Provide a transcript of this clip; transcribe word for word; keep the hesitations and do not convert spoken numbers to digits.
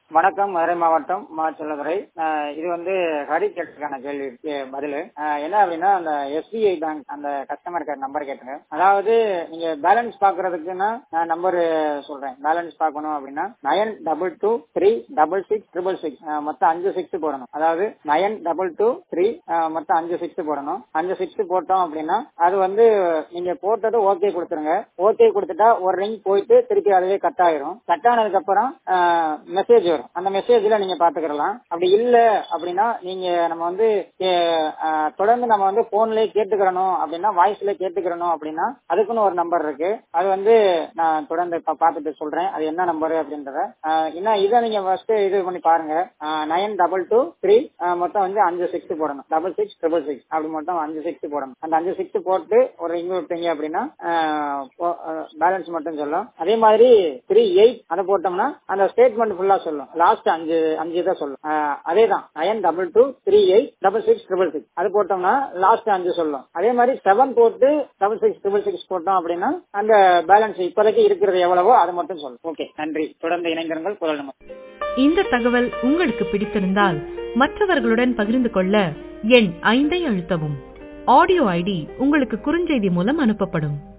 வணக்கம், மதுரை மாவட்டம் மா செல்லதுரை. அஹ் இது வந்து ஹரி கேட்டதுக்கான கேள்வி பதில் என்ன அப்படின்னா, அந்த எஸ்பிஐ பேங்க் அந்த கஸ்டமர் கேர் நம்பர் கேட்டுங்க. அதாவது நீங்க பேலன்ஸ் பாக்குறதுக்குன்னா நான் நம்பர் சொல்றேன். பேலன்ஸ் பார்க்கணும் அப்படின்னா nine double two three double six triple six மொத்தம் அஞ்சு சிக்ஸ் போடணும். அதாவது நயன் டபுள் டூ த்ரீ மொத்தம் அஞ்சு சிக்ஸ் போடணும். அஞ்சு சிக்ஸ் போட்டோம் அப்படின்னா அது வந்து நீங்க போட்டது ஓகே கொடுத்துருங்க. ஓகே கொடுத்துட்டா ஒரு ரிங் போயிட்டு திருப்பி அதுவே கட் ஆயிரும். கட் ஆனதுக்கு அப்புறம் மெசேஜ் வரும். அந்த மெசேஜ்ல நீங்க பாத்துக்கலாம். அப்படி இல்ல அப்படின்னா நீங்க நம்ம வந்து தொடர்ந்து நம்ம வந்து போன்லயே கேட்டுக்கிறணும் அப்படின்னா, வாய்ஸ்ல கேட்டுக்கிறணும் அப்படின்னா அதுக்குன்னு ஒரு நம்பர் இருக்கு. அது வந்து நான் தொடர்ந்து பாத்துட்டு சொல்றேன் அது என்ன நம்பர் அப்படின்றத. இன்னும் இதை நீங்க ஃபர்ஸ்ட் இது பண்ணி பாருங்க. நயன் டபுள் டூ த்ரீ மொத்தம் வந்து அஞ்சு சிக்ஸ் போடணும். டபுள் சிக்ஸ் ட்ரிபிள் சிக்ஸ் அப்படி மொத்தம் அஞ்சு சிக்ஸ் போடணும். அந்த அஞ்சு சிக்ஸ் போட்டு ஒரு ரிங் விட்டீங்க அப்படின்னா பேலன்ஸ் மட்டும் சொல்லும். அதே மாதிரி த்ரீ எயிட் அதை போட்டோம்னா அந்த ஸ்டேட்மெண்ட் ஃபுல்லா சொல்லும். லாஸ்ட் அஞ்சு அஞ்சு தான் சொல்லும். அதேதான் nine double two three eight double six triple six அது போட்டோம்னா லாஸ்ட் அஞ்சு சொல்லும். அதே மாதிரி செவன் போட்டு டபுள் சிக்ஸ் ட்ரிபிள் சிக்ஸ் போட்டோம் அப்படின்னா அந்த பேலன்ஸ் இப்போதைக்கு இருக்கிறது எவ்வளவோ அது மட்டும் சொல்லும். ஓகே, நன்றி. தொடர்ந்து இணைந்திருங்கள். குரல் நம்பர். இந்த தகவல் உங்களுக்கு பிடித்திருந்தால் மற்றவர்களுடன் பகிர்ந்து கொள்ள எண் ஐந்தை அழுத்தவும். ஆடியோ ஐடி உங்களுக்கு குறுஞ்செய்தி மூலம் அனுப்பப்படும்.